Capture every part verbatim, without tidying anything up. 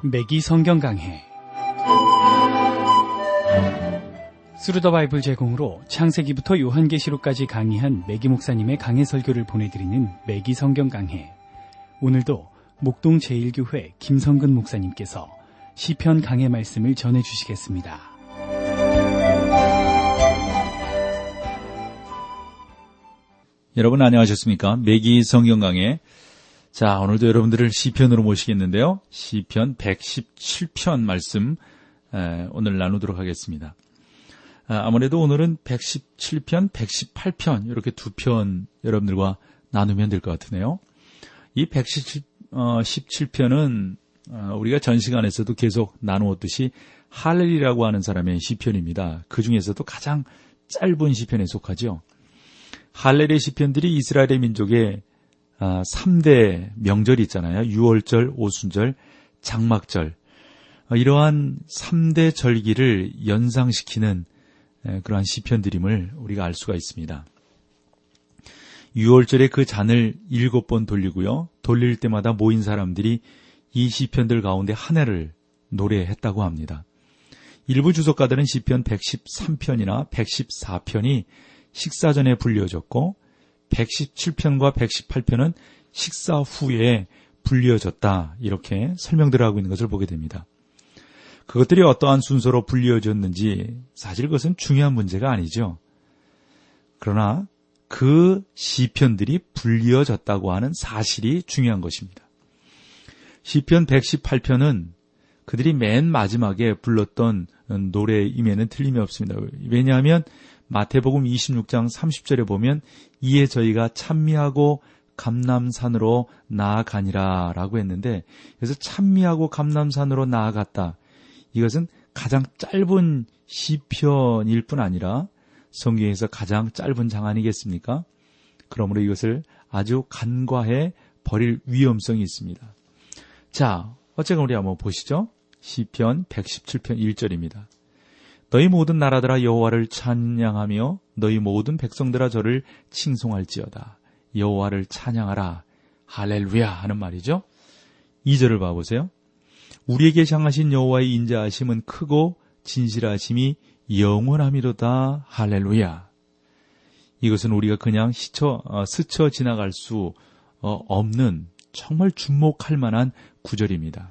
매기 성경 강해 스루더 바이블 제공으로 창세기부터 요한계시록까지 강의한 매기 목사님의 강해 설교를 보내드리는 매기 성경 강해. 오늘도 목동 제일교회 김성근 목사님께서 시편 강해 말씀을 전해주시겠습니다. 여러분 안녕하셨습니까? 매기 성경 강해. 자, 오늘도 여러분들을 시편으로 모시겠는데요. 시편 백십칠 편 말씀 에, 오늘 나누도록 하겠습니다. 아, 아무래도 오늘은 백십칠 편, 백십팔 편 이렇게 두 편 여러분들과 나누면 될 것 같으네요. 이 백십칠 편은 어, 우리가 전 시간에서도 계속 나누었듯이 할렐이라고 하는 사람의 시편입니다. 그 중에서도 가장 짧은 시편에 속하죠. 할렐의 시편들이 이스라엘의 민족의 아, 삼 대 명절이 있잖아요. 유월절, 오순절, 장막절. 어, 이러한 삼 대 절기를 연상시키는 에, 그러한 시편들임을 우리가 알 수가 있습니다. 유월절에 그 잔을 일곱 번 돌리고요. 돌릴 때마다 모인 사람들이 이 시편들 가운데 하나를 노래했다고 합니다. 일부 주석가들은 시편 백십삼 편이나 백십사 편이 식사 전에 불려졌고 백십칠 편과 백십팔 편은 식사 후에 불려졌다 이렇게 설명들을 하고 있는 것을 보게 됩니다. 그것들이 어떠한 순서로 불려졌는지 사실 그것은 중요한 문제가 아니죠. 그러나 그 시편들이 불려졌다고 하는 사실이 중요한 것입니다. 시편 백십팔 편은 그들이 맨 마지막에 불렀던 노래임에는 틀림이 없습니다. 왜냐하면 마태복음 이십육 장 삼십 절에 보면 이에 저희가 찬미하고 감람산으로 나아가니라 라고 했는데, 그래서 찬미하고 감람산으로 나아갔다. 이것은 가장 짧은 시편일 뿐 아니라 성경에서 가장 짧은 장 아니겠습니까? 그러므로 이것을 아주 간과해 버릴 위험성이 있습니다. 자, 어쨌건 우리 한번 보시죠. 시편 백십칠 편 일 절입니다. 너희 모든 나라들아 여호와를 찬양하며 너희 모든 백성들아 저를 칭송할지어다. 여호와를 찬양하라. 할렐루야 하는 말이죠. 이 절을 봐보세요. 우리에게 향하신 여호와의 인자하심은 크고 진실하심이 영원함이로다. 할렐루야. 이것은 우리가 그냥 스쳐, 어, 스쳐 지나갈 수 어, 없는 정말 주목할 만한 구절입니다.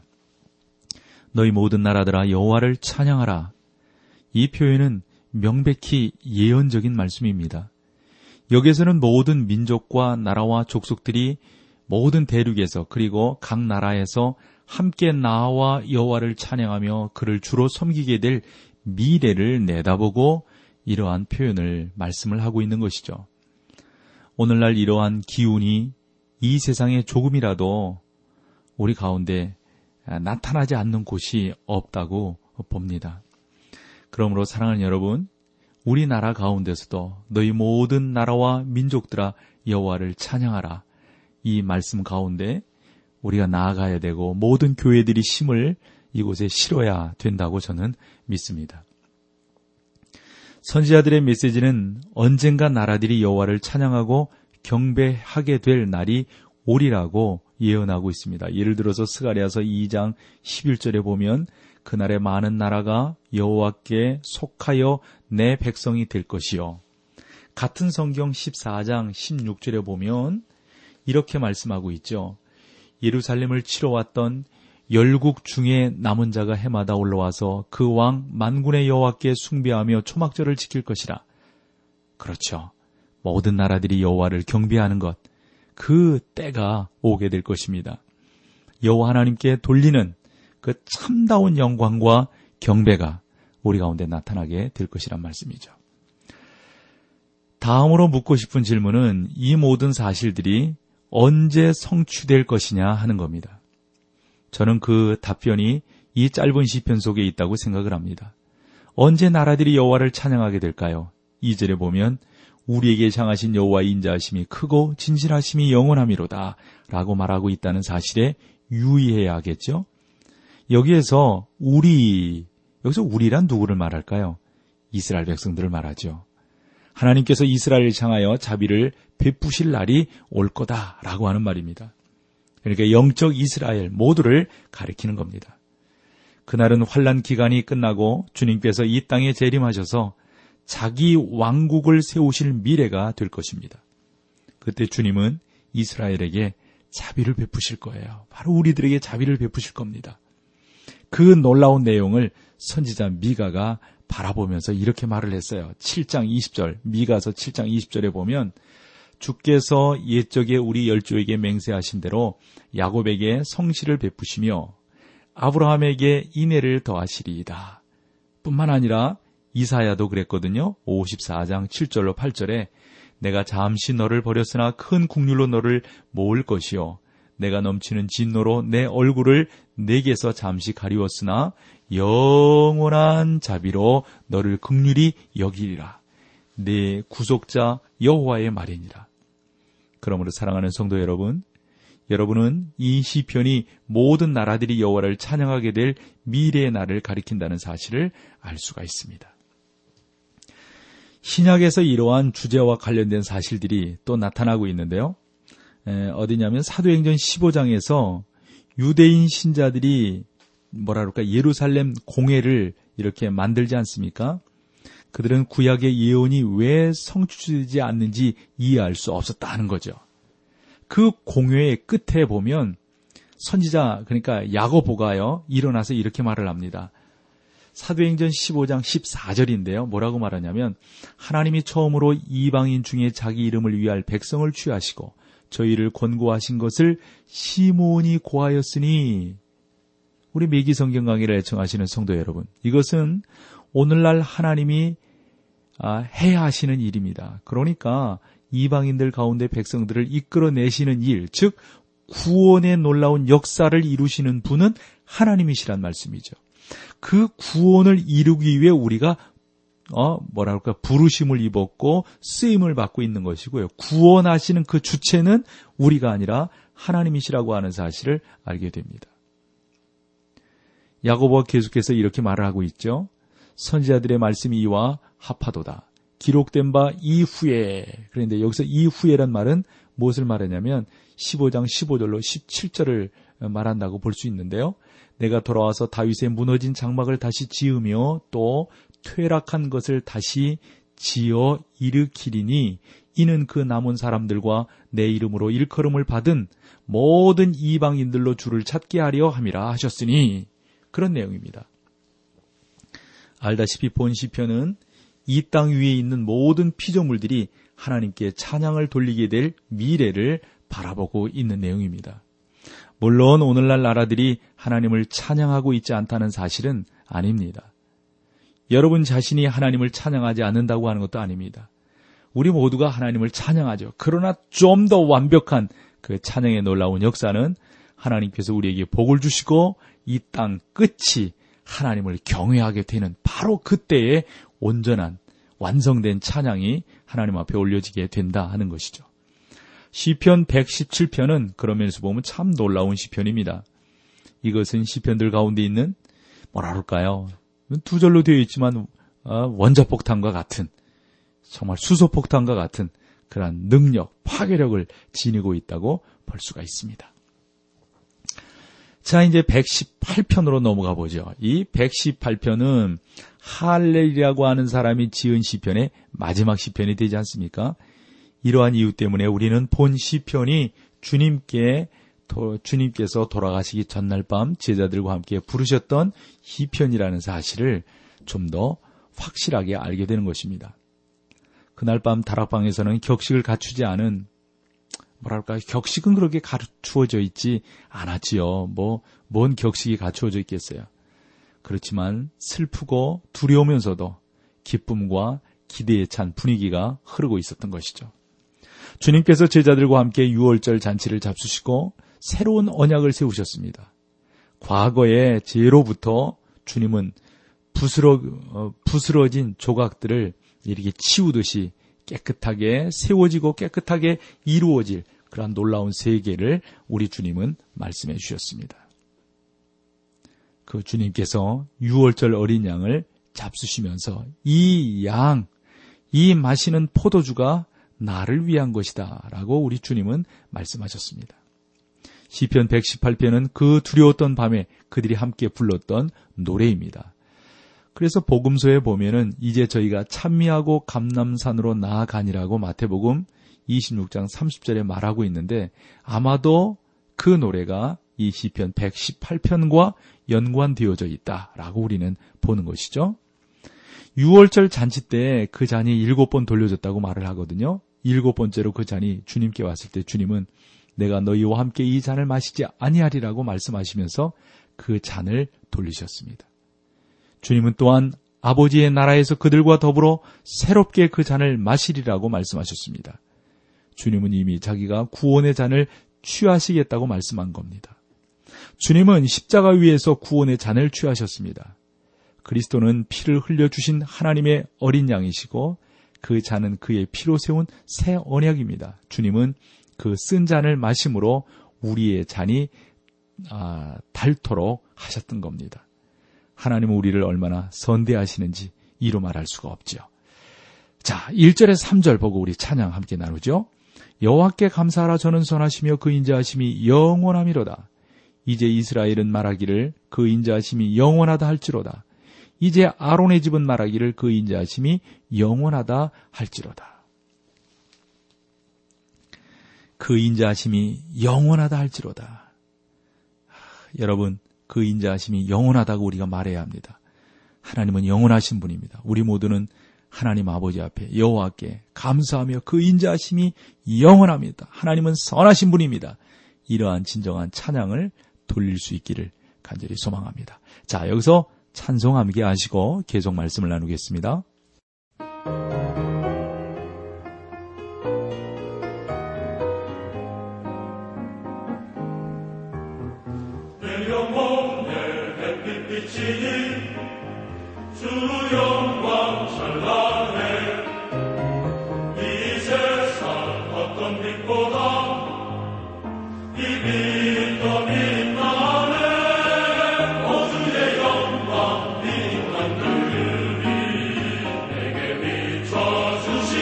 너희 모든 나라들아 여호와를 찬양하라. 이 표현은 명백히 예언적인 말씀입니다. 여기에서는 모든 민족과 나라와 족속들이 모든 대륙에서 그리고 각 나라에서 함께 나와 여호와를 찬양하며 그를 주로 섬기게 될 미래를 내다보고 이러한 표현을 말씀을 하고 있는 것이죠. 오늘날 이러한 기운이 이 세상에 조금이라도 우리 가운데 나타나지 않는 곳이 없다고 봅니다. 그러므로 사랑하는 여러분, 우리나라 가운데서도 너희 모든 나라와 민족들아 여호와를 찬양하라. 이 말씀 가운데 우리가 나아가야 되고 모든 교회들이 힘을 이곳에 실어야 된다고 저는 믿습니다. 선지자들의 메시지는 언젠가 나라들이 여호와를 찬양하고 경배하게 될 날이 오리라고 예언하고 있습니다. 예를 들어서 스가랴서 이 장 십일 절에 보면 그날에 많은 나라가 여호와께 속하여 내 백성이 될 것이요. 같은 성경 십사 장 십육 절에 보면 이렇게 말씀하고 있죠. 예루살렘을 치러 왔던 열국 중에 남은 자가 해마다 올라와서 그 왕 만군의 여호와께 숭배하며 초막절을 지킬 것이라. 그렇죠. 모든 나라들이 여호와를 경배하는 것, 그 때가 오게 될 것입니다. 여호와 하나님께 돌리는 그 참다운 영광과 경배가 우리 가운데 나타나게 될 것이란 말씀이죠. 다음으로 묻고 싶은 질문은 이 모든 사실들이 언제 성취될 것이냐 하는 겁니다. 저는 그 답변이 이 짧은 시편 속에 있다고 생각을 합니다. 언제 나라들이 여호와를 찬양하게 될까요? 이 절에 보면 우리에게 향하신 여호와의 인자하심이 크고 진실하심이 영원함이로다 라고 말하고 있다는 사실에 유의해야 하겠죠. 여기에서 우리, 여기서 우리란 누구를 말할까요? 이스라엘 백성들을 말하죠. 하나님께서 이스라엘을 향하여 자비를 베푸실 날이 올 거다라고 하는 말입니다. 그러니까 영적 이스라엘 모두를 가리키는 겁니다. 그날은 환난 기간이 끝나고 주님께서 이 땅에 재림하셔서 자기 왕국을 세우실 미래가 될 것입니다. 그때 주님은 이스라엘에게 자비를 베푸실 거예요. 바로 우리들에게 자비를 베푸실 겁니다. 그 놀라운 내용을 선지자 미가가 바라보면서 이렇게 말을 했어요. 칠 장 이십 절, 미가서 칠 장 이십 절에 보면 주께서 옛적에 우리 열조에게 맹세하신 대로 야곱에게 성실을 베푸시며 아브라함에게 인애를 더하시리이다. 뿐만 아니라 이사야도 그랬거든요. 오십사 장 칠 절로 팔 절에 내가 잠시 너를 버렸으나 큰 국률로 너를 모을 것이요 내가 넘치는 진노로 내 얼굴을 내게서 잠시 가리웠으나 영원한 자비로 너를 긍휼히 여기리라. 내 구속자 여호와의 말이니라. 그러므로 사랑하는 성도 여러분, 여러분은 이 시편이 모든 나라들이 여호와를 찬양하게 될 미래의 날을 가리킨다는 사실을 알 수가 있습니다. 신약에서 이러한 주제와 관련된 사실들이 또 나타나고 있는데요. 에, 어디냐면 사도행전 십오 장에서 유대인 신자들이 뭐라 그럴까 예루살렘 공회를 이렇게 만들지 않습니까? 그들은 구약의 예언이 왜 성취되지 않는지 이해할 수 없었다는 거죠. 그 공회의 끝에 보면 선지자 그러니까 야고보가요 일어나서 이렇게 말을 합니다. 사도행전 십오 장 십사 절인데요. 뭐라고 말하냐면 하나님이 처음으로 이방인 중에 자기 이름을 위할 백성을 취하시고 저희를 권고하신 것을 시몬이 고하였으니 우리 매기 성경 강의를 애청하시는 성도 여러분, 이것은 오늘날 하나님이 해야 하시는 일입니다. 그러니까 이방인들 가운데 백성들을 이끌어내시는 일, 즉 구원의 놀라운 역사를 이루시는 분은 하나님이시란 말씀이죠. 그 구원을 이루기 위해 우리가 어 뭐랄까 부르심을 입었고 쓰임을 받고 있는 것이고요. 구원하시는 그 주체는 우리가 아니라 하나님이시라고 하는 사실을 알게 됩니다. 야고보가 계속해서 이렇게 말을 하고 있죠. 선지자들의 말씀이 이와 합하도다. 기록된 바 이후에. 그런데 여기서 이후에란 말은 무엇을 말하냐면 십오 장 십오 절로 십칠 절을 말한다고 볼 수 있는데요. 내가 돌아와서 다윗의 무너진 장막을 다시 지으며 또 퇴락한 것을 다시 지어 일으키리니 이는 그 남은 사람들과 내 이름으로 일컬음을 받은 모든 이방인들로 주를 찾게 하려 함이라 하셨으니 그런 내용입니다. 알다시피 본 시편은 이 땅 위에 있는 모든 피조물들이 하나님께 찬양을 돌리게 될 미래를 바라보고 있는 내용입니다. 물론 오늘날 나라들이 하나님을 찬양하고 있지 않다는 사실은 아닙니다. 여러분 자신이 하나님을 찬양하지 않는다고 하는 것도 아닙니다. 우리 모두가 하나님을 찬양하죠. 그러나 좀 더 완벽한 그 찬양의 놀라운 역사는 하나님께서 우리에게 복을 주시고 이 땅 끝이 하나님을 경외하게 되는 바로 그때의 온전한 완성된 찬양이 하나님 앞에 올려지게 된다 하는 것이죠. 시편 백십칠 편은 그런 면에서 보면 참 놀라운 시편입니다. 이것은 시편들 가운데 있는 뭐라 그럴까요? 두 절로 되어 있지만 원자폭탄과 같은 정말 수소폭탄과 같은 그러한 능력, 파괴력을 지니고 있다고 볼 수가 있습니다. 자, 이제 백십팔 편으로 넘어가 보죠. 이 백십팔 편은 할렐이라고 하는 사람이 지은 시편의 마지막 시편이 되지 않습니까? 이러한 이유 때문에 우리는 본 시편이 주님께, 주님께서 돌아가시기 전날 밤 제자들과 함께 부르셨던 시편이라는 사실을 좀 더 확실하게 알게 되는 것입니다. 그날 밤 다락방에서는 격식을 갖추지 않은 뭐랄까 격식은 그렇게 갖추어져 있지 않았지요. 뭐 뭔 격식이 갖추어져 있겠어요. 그렇지만 슬프고 두려우면서도 기쁨과 기대에 찬 분위기가 흐르고 있었던 것이죠. 주님께서 제자들과 함께 유월절 잔치를 잡수시고 새로운 언약을 세우셨습니다. 과거의 죄로부터 주님은 부스러, 어, 부스러진 조각들을 이렇게 치우듯이 깨끗하게 세워지고 깨끗하게 이루어질 그러한 놀라운 세계를 우리 주님은 말씀해 주셨습니다. 그 주님께서 유월절 어린 양을 잡수시면서 이 양, 이 마시는 포도주가 나를 위한 것이다 라고 우리 주님은 말씀하셨습니다. 시편 백십팔 편은 그 두려웠던 밤에 그들이 함께 불렀던 노래입니다. 그래서 복음서에 보면은 이제 저희가 찬미하고 감람산으로 나아가니라고 마태복음 이십육 장 삼십 절에 말하고 있는데 아마도 그 노래가 이 시편 백십팔 편과 연관되어져 있다라고 우리는 보는 것이죠. 유월절 잔치 때 그 잔이 일곱 번 돌려졌다고 말을 하거든요. 일곱 번째로 그 잔이 주님께 왔을 때 주님은 내가 너희와 함께 이 잔을 마시지 아니하리라고 말씀하시면서 그 잔을 돌리셨습니다. 주님은 또한 아버지의 나라에서 그들과 더불어 새롭게 그 잔을 마시리라고 말씀하셨습니다. 주님은 이미 자기가 구원의 잔을 취하시겠다고 말씀한 겁니다. 주님은 십자가 위에서 구원의 잔을 취하셨습니다. 그리스도는 피를 흘려주신 하나님의 어린 양이시고 그 잔은 그의 피로 세운 새 언약입니다. 주님은 그 쓴 잔을 마심으로 우리의 잔이 아, 닳도록 하셨던 겁니다. 하나님은 우리를 얼마나 선대하시는지 이루 말할 수가 없죠. 자, 일 절에서 삼 절 보고 우리 찬양 함께 나누죠. 여호와께 감사하라. 저는 선하시며 그 인자하심이 영원함이로다. 이제 이스라엘은 말하기를 그 인자하심이 영원하다 할지로다. 이제 아론의 집은 말하기를 그 인자하심이 영원하다 할지로다. 그 인자하심이 영원하다 할지로다. 하, 여러분, 그 인자하심이 영원하다고 우리가 말해야 합니다. 하나님은 영원하신 분입니다. 우리 모두는 하나님 아버지 앞에 여호와께 감사하며 그 인자하심이 영원합니다. 하나님은 선하신 분입니다. 이러한 진정한 찬양을 돌릴 수 있기를 간절히 소망합니다. 자, 여기서 찬송 함께 하시고 계속 말씀을 나누겠습니다. 내 영혼 내 햇빛 비치니 주 영광 찬란해. 이 세상 어떤 빛보다 이 빛 더 빛나네. 오 주의 영광 빛난 그림이 내게 비춰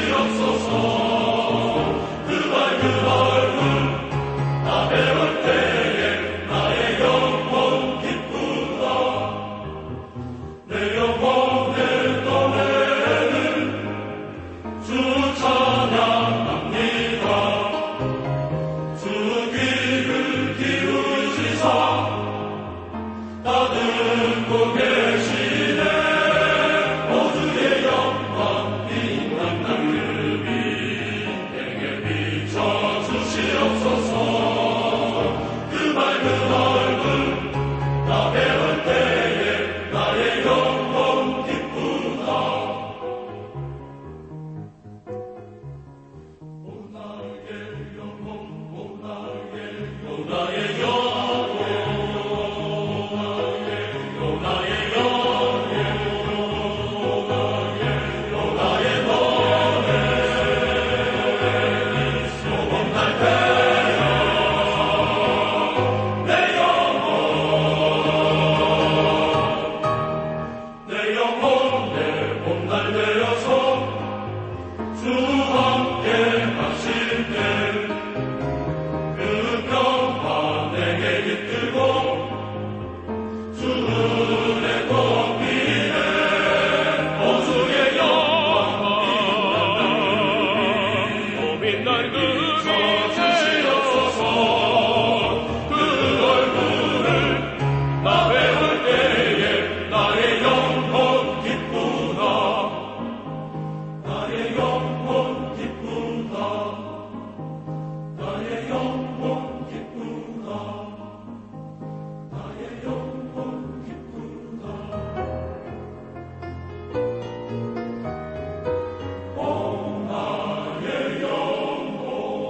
주시옵소서. 그 밝은 얼굴 나 배울 때에 나의 영혼 기쁘다. 내 영혼의 노래는 주 찬양합니다. 주 귀를 기울이시사 나 듣고 계시네. 오 주의 영광 빛난 날음이 내게 비춰 주시옵소서. 그 밝은 얼굴 나 배울 때에 나의 영혼 기쁘다. 오 나의 영혼 오 나의 오 나의 영혼 오 나의 영혼 오 나의 노래 소원할 때야 내 영혼 내 영혼 내 봄날 되어서 주 함께 하실 때 그 평화 내게 깃들고 주 눈에 꽃피네. 오 주의 영광 빛난 그 주시옵소서. 그 얼굴을 나 배울 때에 나의 영혼 기쁘다. 나의 영혼 기쁘다. 나의 영혼 기쁘다. 나의 영혼 기쁘다. 오 나의 영혼.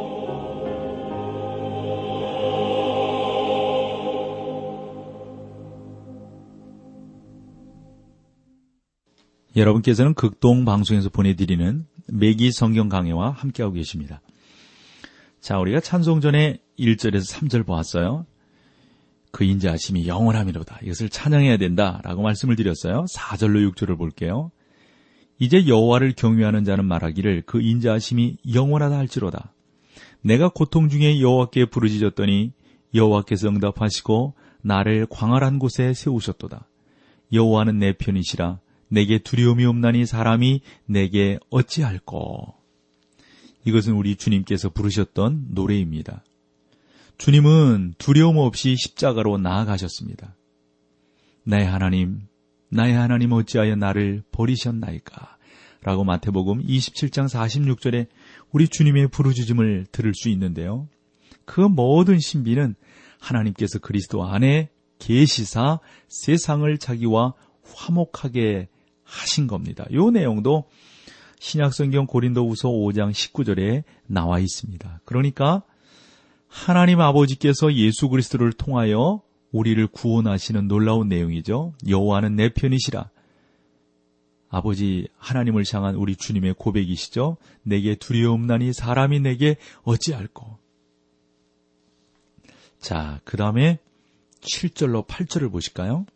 여러분께서는 극동 방송에서 보내드리는 매기 성경 강해와 함께하고 계십니다. 자, 우리가 찬송 전에 일 절에서 삼 절 보았어요. 그 인자하심이 영원함이로다. 이것을 찬양해야 된다라고 말씀을 드렸어요. 사 절로 육 절을 볼게요. 이제 여호와를 경외하는 자는 말하기를 그 인자하심이 영원하다 할지로다. 내가 고통 중에 여호와께 부르짖었더니 여호와께서 응답하시고 나를 광활한 곳에 세우셨도다. 여호와는 내 편이시라. 내게 두려움이 없나니 사람이 내게 어찌할꼬. 이것은 우리 주님께서 부르셨던 노래입니다. 주님은 두려움 없이 십자가로 나아가셨습니다. 나의 하나님, 나의 하나님 어찌하여 나를 버리셨나이까? 라고 마태복음 이십칠 장 사십육 절에 우리 주님의 부르짖음을 들을 수 있는데요. 그 모든 신비는 하나님께서 그리스도 안에 계시사 세상을 자기와 화목하게 하신 겁니다. 이 내용도 신약성경 고린도후서 오 장 십구 절에 나와 있습니다. 그러니까 하나님 아버지께서 예수 그리스도를 통하여 우리를 구원하시는 놀라운 내용이죠. 여호와는 내 편이시라. 아버지 하나님을 향한 우리 주님의 고백이시죠. 내게 두려움나니 사람이 내게 어찌할꼬. 자, 그 다음에 칠 절로 팔 절을 보실까요?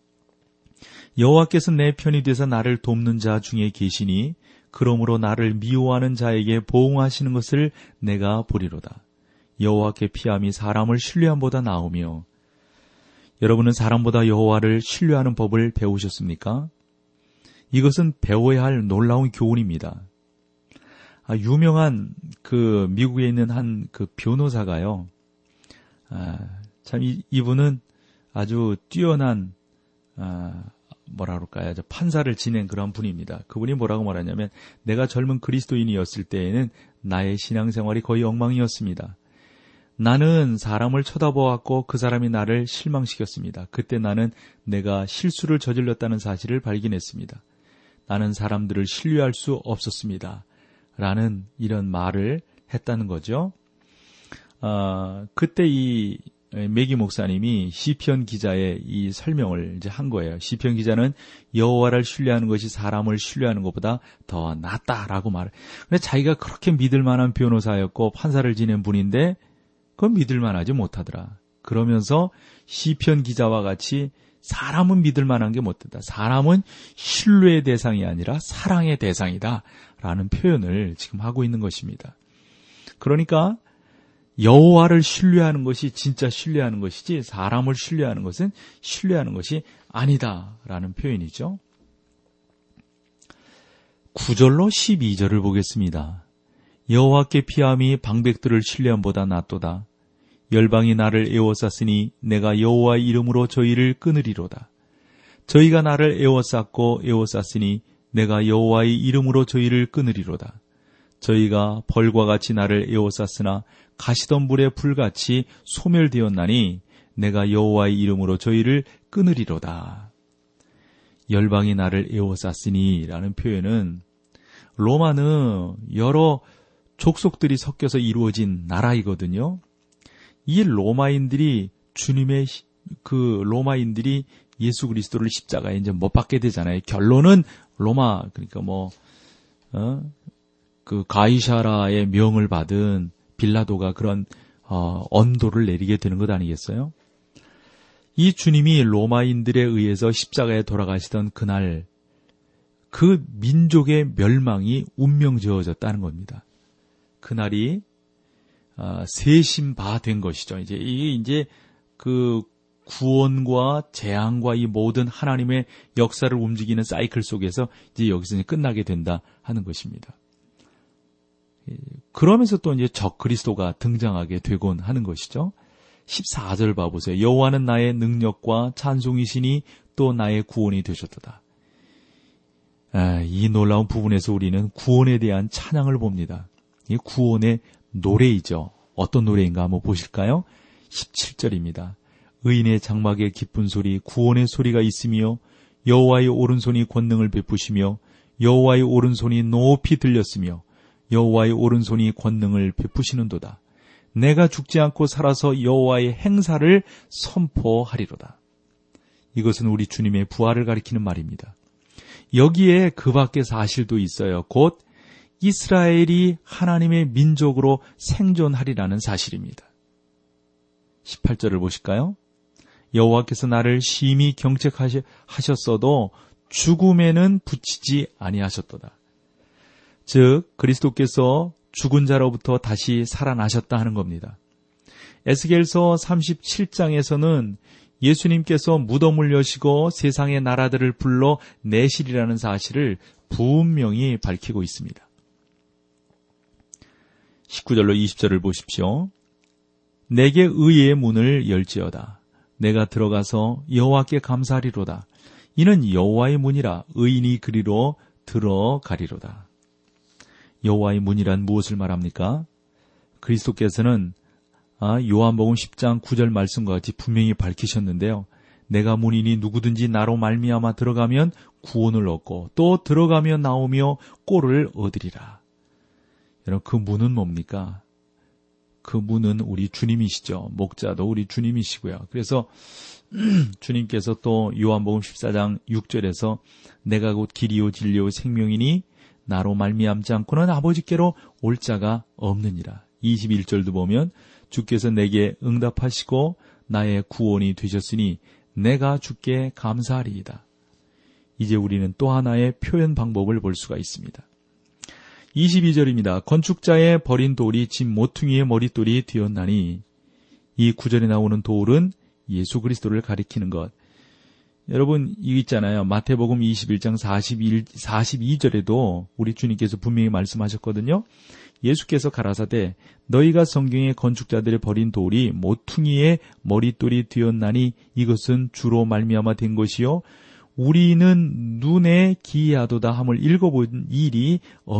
여호와께서 내 편이 되사 나를 돕는 자 중에 계시니 그러므로 나를 미워하는 자에게 보응하시는 것을 내가 보리로다. 여호와께 피함이 사람을 신뢰함보다 나으며. 여러분은 사람보다 여호와를 신뢰하는 법을 배우셨습니까? 이것은 배워야 할 놀라운 교훈입니다. 아, 유명한 그 미국에 있는 한 그 변호사가요. 아, 참 이, 이분은 아주 뛰어난 아, 뭐라 그럴까요? 판사를 지낸 그런 분입니다. 그분이 뭐라고 말하냐면 내가 젊은 그리스도인이었을 때에는 나의 신앙생활이 거의 엉망이었습니다. 나는 사람을 쳐다보았고 그 사람이 나를 실망시켰습니다. 그때 나는 내가 실수를 저질렀다는 사실을 발견했습니다. 나는 사람들을 신뢰할 수 없었습니다. 라는 이런 말을 했다는 거죠. 아, 그때 이 매기 목사님이 시편 기자의 이 설명을 이제 한 거예요. 시편 기자는 여호와를 신뢰하는 것이 사람을 신뢰하는 것보다 더 낫다라고 말해. 근데 자기가 그렇게 믿을 만한 변호사였고 판사를 지낸 분인데 그건 믿을 만하지 못하더라. 그러면서 시편 기자와 같이 사람은 믿을 만한 게 못되다. 사람은 신뢰의 대상이 아니라 사랑의 대상이다. 라는 표현을 지금 하고 있는 것입니다. 그러니까 여호와를 신뢰하는 것이 진짜 신뢰하는 것이지 사람을 신뢰하는 것은 신뢰하는 것이 아니다라는 표현이죠. 구 절로 십이 절을 보겠습니다. 여호와께 피함이 방백들을 신뢰함보다 낫도다. 열방이 나를 애워쌌으니 내가 여호와의 이름으로 저희를 끊으리로다. 저희가 나를 애워쌌고 애워쌌으니 내가 여호와의 이름으로 저희를 끊으리로다. 저희가 벌과 같이 나를 애워쌌으나 가시던 불에 불같이 소멸되었나니 내가 여호와의 이름으로 저희를 끊으리로다. 열방이 나를 애워쌌으니 라는 표현은 로마는 여러 족속들이 섞여서 이루어진 나라이거든요. 이 로마인들이 주님의 그 로마인들이 예수 그리스도를 십자가에 이제 못 박게 되잖아요. 결론은 로마 그러니까 뭐 어? 그 가이사라의 명을 받은 빌라도가 그런 어, 언도를 내리게 되는 것 아니겠어요? 이 주님이 로마인들에 의해서 십자가에 돌아가시던 그날 그 민족의 멸망이 운명지어졌다는 겁니다. 그날이 어, 세심바된 것이죠. 이제 이게 이제 그 구원과 재앙과 이 모든 하나님의 역사를 움직이는 사이클 속에서 이제 여기서 이제 끝나게 된다 하는 것입니다. 그러면서 또 이제 적 그리스도가 등장하게 되곤 하는 것이죠. 십사 절 봐보세요. 여호와는 나의 능력과 찬송이시니 또 나의 구원이 되셨도다. 아, 이 놀라운 부분에서 우리는 구원에 대한 찬양을 봅니다. 이 구원의 노래이죠. 어떤 노래인가 한번 보실까요? 십칠 절입니다. 의인의 장막에 기쁜 소리, 구원의 소리가 있으며 여호와의 오른손이 권능을 베푸시며 여호와의 오른손이 높이 들렸으며 여호와의 오른손이 권능을 베푸시는도다. 내가 죽지 않고 살아서 여호와의 행사를 선포하리로다. 이것은 우리 주님의 부활을 가리키는 말입니다. 여기에 그 밖의 사실도 있어요. 곧 이스라엘이 하나님의 민족으로 생존하리라는 사실입니다. 십팔 절을 보실까요? 여호와께서 나를 심히 경책하셨어도 죽음에는 붙이지 아니하셨도다. 즉 그리스도께서 죽은 자로부터 다시 살아나셨다 하는 겁니다. 에스겔서 삼십칠 장에서는 예수님께서 무덤을 여시고 세상의 나라들을 불러 내시리라는 사실을 분명히 밝히고 있습니다. 십구 절로 이십 절을 보십시오. 내게 의의 문을 열지어다. 내가 들어가서 여호와께 감사하리로다. 이는 여호와의 문이라 의인이 그리로 들어가리로다. 여호와의 문이란 무엇을 말합니까? 그리스도께서는 요한복음 십 장 구 절 말씀과 같이 분명히 밝히셨는데요. 내가 문이니 누구든지 나로 말미암아 들어가면 구원을 얻고 또 들어가며 나오며 꼴을 얻으리라. 여러분, 그 문은 뭡니까? 그 문은 우리 주님이시죠. 목자도 우리 주님이시고요. 그래서 주님께서 또 요한복음 십사 장 육 절에서 내가 곧 길이요 진리요 생명이니 나로 말미암지 않고는 아버지께로 올 자가 없느니라. 이십일 절도 보면 주께서 내게 응답하시고 나의 구원이 되셨으니 내가 주께 감사하리이다. 이제 우리는 또 하나의 표현 방법을 볼 수가 있습니다. 이십이 절입니다. 건축자의 버린 돌이 집 모퉁이의 머릿돌이 되었나니, 이 구절에 나오는 돌은 예수 그리스도를 가리키는 것. 여러분, 이거 있잖아요. 마태복음 이십일 장 사십일, 사십이 절에도 우리 주님께서 분명히 말씀하셨거든요. 예수께서 가라사대 너희가 성경의 건축자들의 버린 돌이 모퉁이의 머릿돌이 되었나니 이것은 주로 말미암아 된 것이요 우리는 눈에 기이하도다 함을 읽어본 일이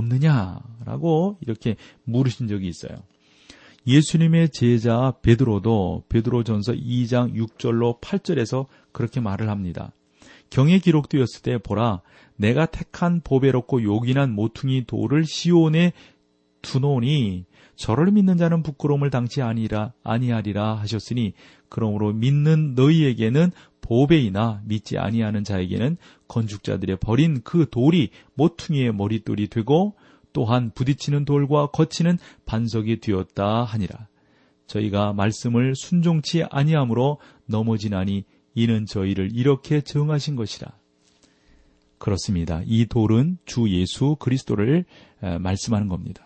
없느냐라고 이렇게 물으신 적이 있어요. 예수님의 제자 베드로도 베드로전서 이 장 육 절로 팔 절에서 그렇게 말을 합니다. 경에 기록되었을 때 보라 내가 택한 보배롭고 요긴한 모퉁이 돌을 시온에 두노니 저를 믿는 자는 부끄러움을 당치 아니라 아니하리라 하셨으니 그러므로 믿는 너희에게는 보배이나 믿지 아니하는 자에게는 건축자들의 버린 그 돌이 모퉁이의 머릿돌이 되고 또한 부딪히는 돌과 거치는 반석이 되었다 하니라. 저희가 말씀을 순종치 아니함으로 넘어지나니 이는 저희를 이렇게 정하신 것이라. 그렇습니다. 이 돌은 주 예수 그리스도를 말씀하는 겁니다.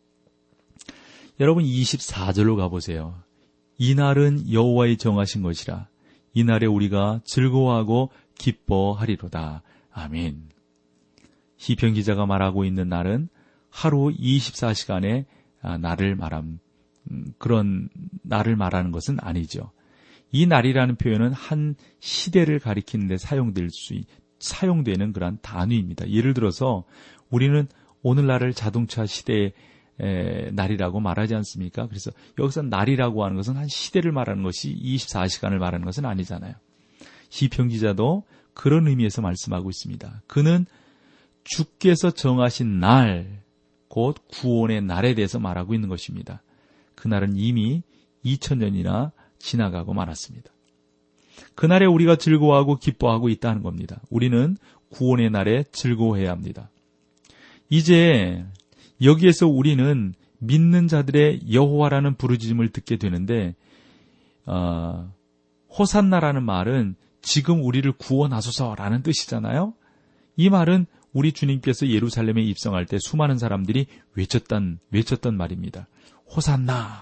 여러분 이십사 절로 가보세요. 이날은 여호와의 정하신 것이라. 이날에 우리가 즐거워하고 기뻐하리로다. 아멘. 시편 기자가 말하고 있는 날은 하루 이십사 시간의 날을 말함, 그런 날을 말하는 것은 아니죠. 이 날이라는 표현은 한 시대를 가리키는 데 사용될 수, 사용되는 그런 단위입니다. 예를 들어서 우리는 오늘날을 자동차 시대의 에, 날이라고 말하지 않습니까? 그래서 여기서 날이라고 하는 것은 한 시대를 말하는 것이 이십사 시간을 말하는 것은 아니잖아요. 시편 기자도 그런 의미에서 말씀하고 있습니다. 그는 주께서 정하신 날, 곧 구원의 날에 대해서 말하고 있는 것입니다. 그날은 이미 이천 년이나 지나가고 말았습니다. 그날에 우리가 즐거워하고 기뻐하고 있다는 겁니다. 우리는 구원의 날에 즐거워해야 합니다. 이제 여기에서 우리는 믿는 자들의 여호와라는 부르짖음을 듣게 되는데 어, 호산나라는 말은 지금 우리를 구원하소서라는 뜻이잖아요. 이 말은 우리 주님께서 예루살렘에 입성할 때 수많은 사람들이 외쳤던, 외쳤던 말입니다. 호산나.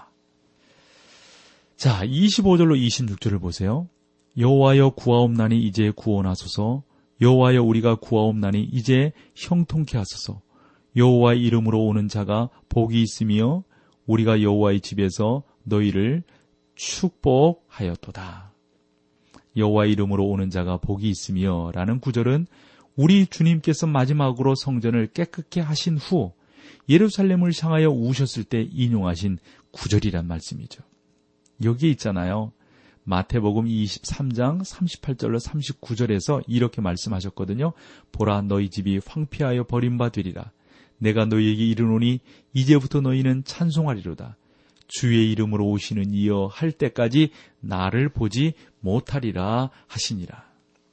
자, 이십오 절로 이십육 절을 보세요. 여호와여 구하옵나니 이제 구원하소서. 여호와여 우리가 구하옵나니 이제 형통케 하소서. 여호와의 이름으로 오는 자가 복이 있으며 우리가 여호와의 집에서 너희를 축복하였도다. 여호와의 이름으로 오는 자가 복이 있으며 라는 구절은 우리 주님께서 마지막으로 성전을 깨끗게 하신 후 예루살렘을 향하여 우셨을 때 인용하신 구절이란 말씀이죠. 여기에 있잖아요. 마태복음 이십삼 장 삼십팔 절로 삼십구 절에서 이렇게 말씀하셨거든요. 보라 너희 집이 황폐하여 버림바 되리라. 내가 너희에게 이르노니 이제부터 너희는 찬송하리로다. 주의 이름으로 오시는 이여 할 때까지 나를 보지 못하리라 하시니라.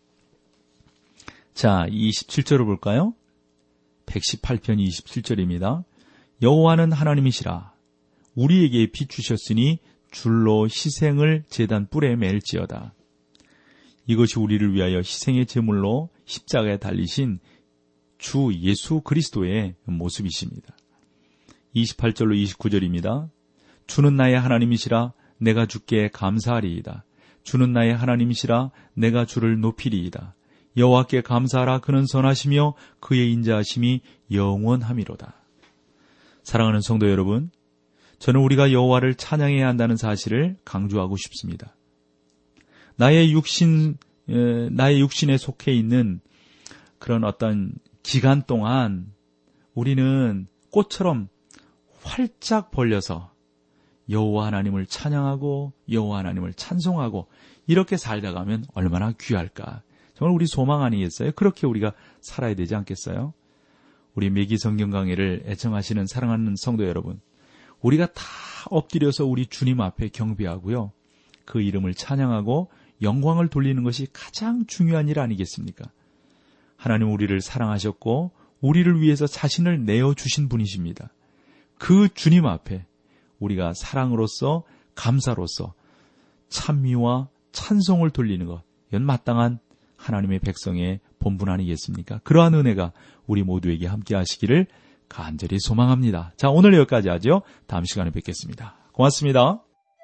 자, 이십칠 절을 볼까요? 백십팔 편 이십칠 절입니다. 여호와는 하나님이시라. 우리에게 비추셨으니 줄로 희생을 제단 뿔에 맬지어다. 이것이 우리를 위하여 희생의 제물로 십자가에 달리신 주 예수 그리스도의 모습이십니다. 이십팔 절로 이십구 절입니다. 주는 나의 하나님이시라. 내가 주께 감사하리이다. 주는 나의 하나님이시라 내가 주를 높이리이다. 여호와께 감사하라. 그는 선하시며 그의 인자하심이 영원함이로다. 사랑하는 성도 여러분, 저는 우리가 여호와를 찬양해야 한다는 사실을 강조하고 싶습니다. 나의 육신, 나의 육신에 속해 있는 그런 어떤 기간 동안 우리는 꽃처럼 활짝 벌려서 여호와 하나님을 찬양하고 여호와 하나님을 찬송하고 이렇게 살다 가면 얼마나 귀할까. 정말 우리 소망 아니겠어요? 그렇게 우리가 살아야 되지 않겠어요? 우리 매기 성경 강해를 애청하시는 사랑하는 성도 여러분, 우리가 다 엎드려서 우리 주님 앞에 경배하고요, 그 이름을 찬양하고 영광을 돌리는 것이 가장 중요한 일 아니겠습니까? 하나님 우리를 사랑하셨고 우리를 위해서 자신을 내어주신 분이십니다. 그 주님 앞에 우리가 사랑으로서 감사로서 찬미와 찬송을 돌리는 것, 이건 마땅한 하나님의 백성의 본분 아니겠습니까? 그러한 은혜가 우리 모두에게 함께 하시기를 간절히 소망합니다. 자, 오늘 여기까지 하죠. 다음 시간에 뵙겠습니다. 고맙습니다.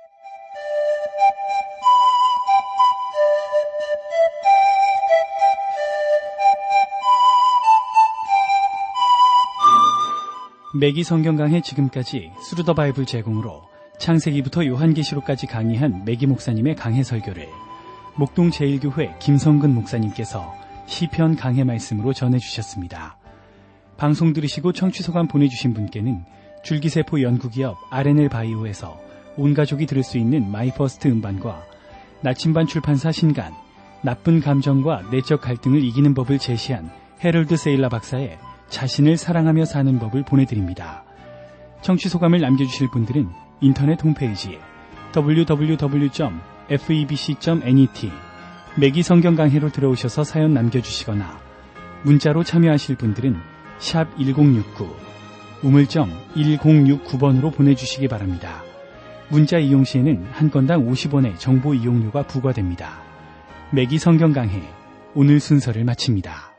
매기 성경 강해 지금까지 스루 더 바이블 제공으로 창세기부터 요한계시록까지 강의한 매기 목사님의 강해 설교를 목동 제일교회 김성근 목사님께서 시편 강해 말씀으로 전해주셨습니다. 방송 들으시고 청취소감 보내주신 분께는 줄기세포 연구기업 알엔엘 바이오에서 온가족이 들을 수 있는 마이퍼스트 음반과 나침반 출판사 신간, 나쁜 감정과 내적 갈등을 이기는 법을 제시한 해럴드 세일라 박사의 자신을 사랑하며 사는 법을 보내드립니다. 청취소감을 남겨주실 분들은 인터넷 홈페이지 더블유 더블유 더블유 점 에프이비씨 점 넷 매기 성경 강해로 들어오셔서 사연 남겨주시거나 문자로 참여하실 분들은 샵 일공육구 우물정 일공육구 번으로 보내주시기 바랍니다. 문자 이용 시에는 한 건당 오십 원의 정보 이용료가 부과됩니다. 매기 성경 강해 오늘 순서를 마칩니다.